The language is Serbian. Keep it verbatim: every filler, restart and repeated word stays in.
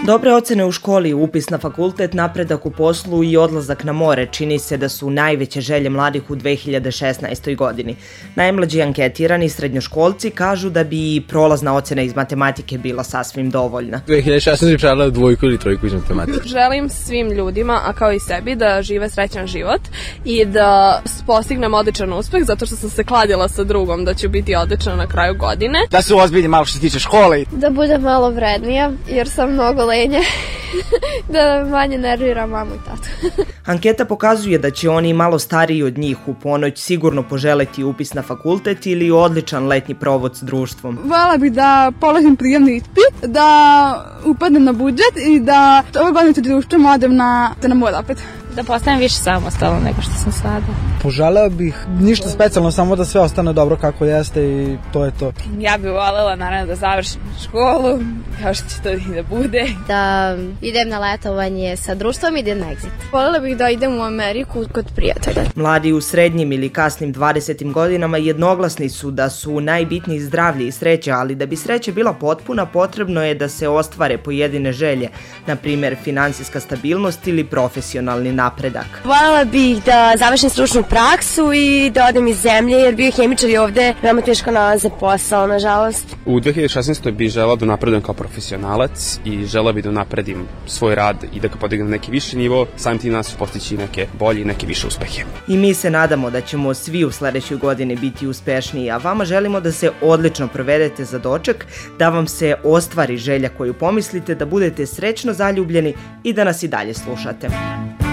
Dobre ocene u školi, upis na fakultet, napredak u poslu i odlazak na more čini se da su najveće želje mladih u dve hiljade šesnaestoj. godini. Najmlađi anketirani srednjoškolci kažu da bi i prolazna ocena iz matematike bila sasvim dovoljna. dve hiljade šesnaeste. želela dvojku ili trojku iz matematike. Želim svim ljudima, a kao i sebi, da žive srećan život i da postignem odličan uspeh, zato što sam se kladila sa drugom da ću biti odlična na kraju godine. Da se ozbiljim malo što se tiče škole. Da budem malo vrednija, jer sam mnogo lenja. Da manje nerviram mamu i tatu. Anketa pokazuje da će oni malo stariji od njih u ponoć sigurno poželeti upis na fakultet ili odličan letnji provod s društvom. Volela bih da položim prijemni ispit, da upadnem na budžet i da ove godine sa društvom odem na, na more opet. Da postanem više samostalna nego što sam sada. Poželeo bih ništa specijalno, samo da sve ostane dobro kako jeste i to je to. Ja bih voljela naravno da završim školu, kao što će to i da bude. Da idem na letovanje sa društvom i idem na egzit. Voljela bih da idem u Ameriku kod prijatelja. Mladi u srednjim ili kasnim dvadesetim godinama jednoglasni su da su najbitniji zdravlje i sreća, ali da bi sreća bila potpuna potrebno je da se ostvare pojedine želje, na primjer finansijska stabilnost ili profesionalni napredak. Voljela bih da završim stručnu praksu i da odem iz zemlje, jer biohemičari ovde veoma teško nalaze posao, nažalost. U dve hiljade šesnaestoj. bih želela da napredujem kao profesionalac i želela bih da napredim svoj rad i da ga podignem na neki viši nivo, samim tim nas postići neke bolje i neke više uspehe. I mi se nadamo da ćemo svi u sledećoj godini biti uspešniji, a vama želimo da se odlično provedete za doček, da vam se ostvari želja koju pomislite, da budete srećno zaljubljeni i da nas i dalje slušate.